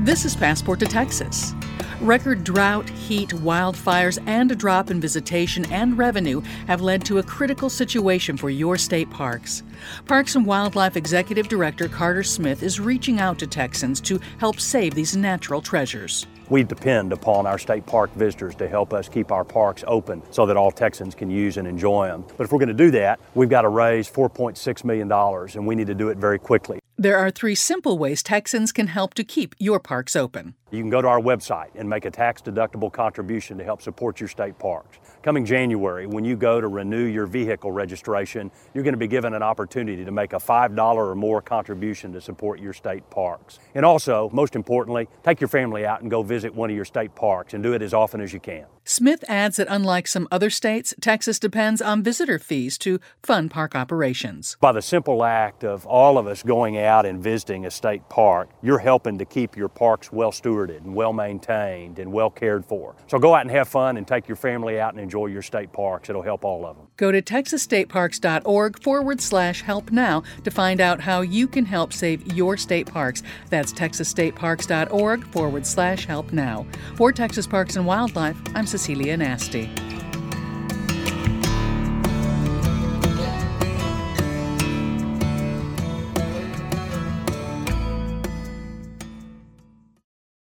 This is Passport to Texas. Record drought, heat, wildfires, and a drop in visitation and revenue have led to a critical situation for your state parks. Parks and Wildlife Executive Director Carter Smith is reaching out to Texans to help save these natural treasures. We depend upon our state park visitors to help us keep our parks open so that all Texans can use and enjoy them. But if we're going to do that, we've got to raise $4.6 million, and we need to do it very quickly. There are 3 simple ways Texans can help to keep your parks open. You can go to our website and make a tax-deductible contribution to help support your state parks. Coming January, when you go to renew your vehicle registration, you're going to be given an opportunity to make a $5 or more contribution to support your state parks. And also, most importantly, take your family out and go visit one of your state parks and do it as often as you can. Smith adds that unlike some other states, Texas depends on visitor fees to fund park operations. By the simple act of all of us going out and visiting a state park, you're helping to keep your parks well stewarded and well maintained and well cared for. So go out and have fun and take your family out and enjoy your state parks. It'll help all of them. Go to texasstateparks.org/help now to find out how you can help save your state parks. That's texasstateparks.org/help now. For Texas Parks and Wildlife, I'm Cecilia Nasty.